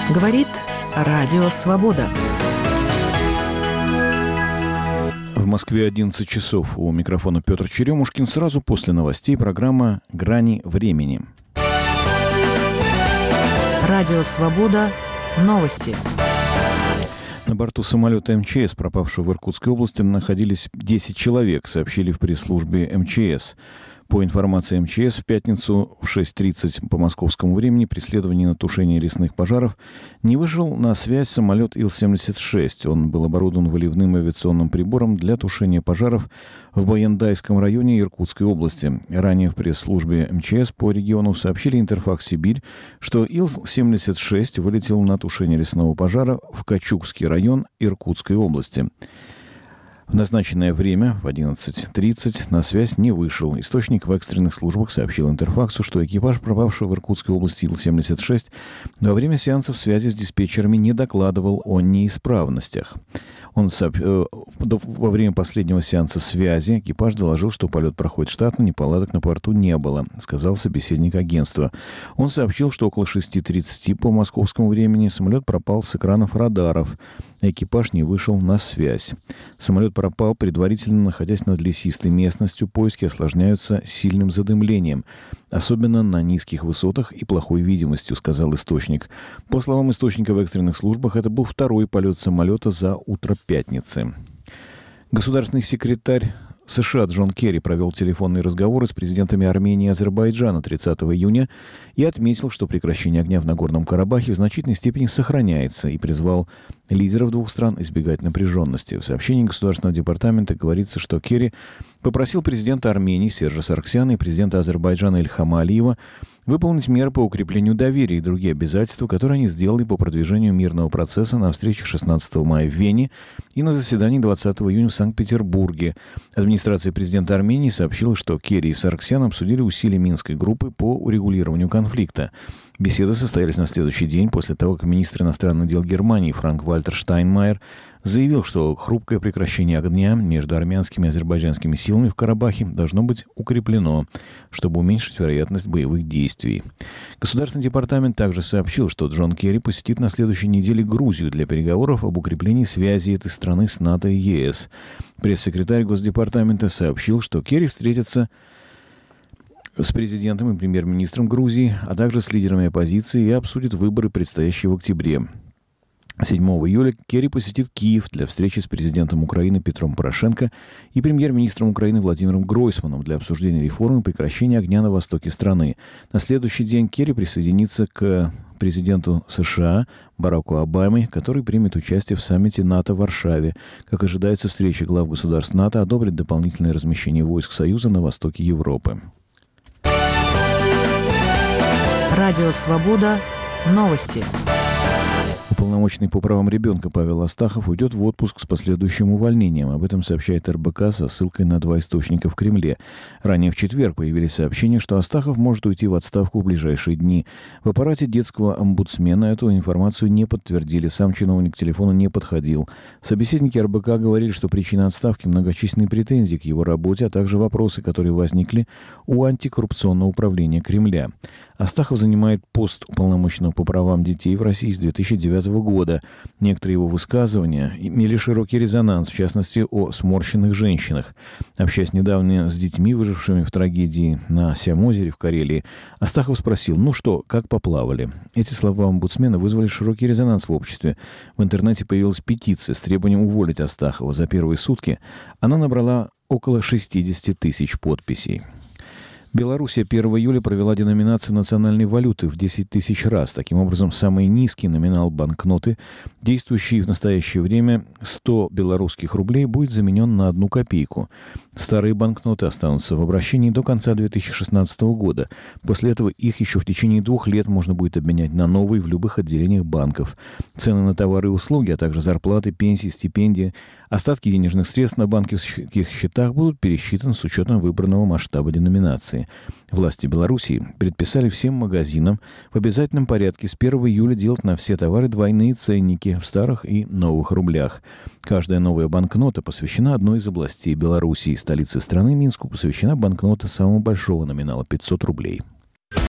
Говорит Радио Свобода. В Москве 11 часов. У микрофона Петр Черемушкин. Сразу после новостей программа «Грани времени». Радио Свобода. Новости. На борту самолета МЧС, пропавшего в Иркутской области, находились 10 человек, сообщили в пресс-службе МЧС. По информации МЧС, в пятницу в 6:30 по московскому времени при следовании на тушение лесных пожаров не вышел на связь самолет Ил-76. Он был оборудован выливным авиационным прибором для тушения пожаров в Баяндайском районе Иркутской области. Ранее в пресс-службе МЧС по региону сообщили Интерфакс Сибирь, что Ил-76 вылетел на тушение лесного пожара в Качугский район Иркутской области. В назначенное время, в 11:30, на связь не вышел. Источник в экстренных службах сообщил Интерфаксу, что экипаж, пропавшего в Иркутской области Ил-76, во время сеансов связи с диспетчерами не докладывал о неисправностях. Во время последнего сеанса связи экипаж доложил, что полет проходит штатно, неполадок на борту не было, сказал собеседник агентства. Он сообщил, что около 6:30 по московскому времени самолет пропал с экранов радаров. Экипаж не вышел на связь. Самолет пропал, предварительно находясь над лесистой местностью. Поиски осложняются сильным задымлением, особенно на низких высотах и плохой видимостью, сказал источник. По словам источника в экстренных службах, это был второй полет самолета за утро пятницы. Государственный секретарь США Джон Керри провел телефонные разговоры с президентами Армении и Азербайджана 30 июня и отметил, что прекращение огня в Нагорном Карабахе в значительной степени сохраняется, и призвал лидеров двух стран избегать напряженности. В сообщении Государственного департамента говорится, что Керри попросил президента Армении Сержа Саргсяна и президента Азербайджана Ильхама Алиева выполнить меры по укреплению доверия и другие обязательства, которые они сделали по продвижению мирного процесса на встрече 16 мая в Вене и на заседании 20 июня в Санкт-Петербурге. Администрация президента Армении сообщила, что Керри и Саргсян обсудили усилия Минской группы по урегулированию конфликта. Беседы состоялись на следующий день после того, как министр иностранных дел Германии Франк-Вальтер Штайнмайер заявил, что хрупкое прекращение огня между армянскими и азербайджанскими силами в Карабахе должно быть укреплено, чтобы уменьшить вероятность боевых действий. Государственный департамент также сообщил, что Джон Керри посетит на следующей неделе Грузию для переговоров об укреплении связи этой страны с НАТО и ЕС. Пресс-секретарь Госдепартамента сообщил, что Керри встретится с президентом и премьер-министром Грузии, а также с лидерами оппозиции и обсудит выборы, предстоящие в октябре. 7 июля Керри посетит Киев для встречи с президентом Украины Петром Порошенко и премьер-министром Украины Владимиром Гройсманом для обсуждения реформы и прекращения огня на востоке страны. На следующий день Керри присоединится к президенту США Бараку Обаме, который примет участие в саммите НАТО в Варшаве. Как ожидается, встреча глав государств НАТО одобрит дополнительное размещение войск Союза на востоке Европы. Радио Свобода. Новости. Уполномоченный по правам ребенка Павел Астахов уйдет в отпуск с последующим увольнением. Об этом сообщает РБК со ссылкой на 2 источника в Кремле. Ранее в четверг появились сообщения, что Астахов может уйти в отставку в ближайшие дни. В аппарате детского омбудсмена эту информацию не подтвердили. Сам чиновник к телефону не подходил. Собеседники РБК говорили, что причина отставки – многочисленные претензии к его работе, а также вопросы, которые возникли у антикоррупционного управления Кремля. Астахов занимает пост уполномоченного по правам детей в России с 2009 года. Некоторые его высказывания имели широкий резонанс, в частности, о сморщенных женщинах. Общаясь недавно с детьми, выжившими в трагедии на Сям-озере в Карелии, Астахов спросил: «Ну что, как поплавали?» Эти слова омбудсмена вызвали широкий резонанс в обществе. В интернете появилась петиция с требованием уволить Астахова. За первые сутки она набрала около 60 тысяч подписей. Белоруссия 1 июля провела деноминацию национальной валюты в 10 тысяч раз. Таким образом, самый низкий номинал банкноты, действующий в настоящее время 100 белорусских рублей, будет заменен на 1 копейку. Старые банкноты останутся в обращении до конца 2016 года. После этого их еще в течение 2 лет можно будет обменять на новые в любых отделениях банков. Цены на товары и услуги, а также зарплаты, пенсии, стипендии, остатки денежных средств на банковских счетах будут пересчитаны с учетом выбранного масштаба деноминации. Власти Белоруссии предписали всем магазинам в обязательном порядке с 1 июля делать на все товары двойные ценники в старых и новых рублях. Каждая новая банкнота посвящена одной из областей Белоруссии. Столице страны Минску посвящена банкнота самого большого номинала – 500 рублей.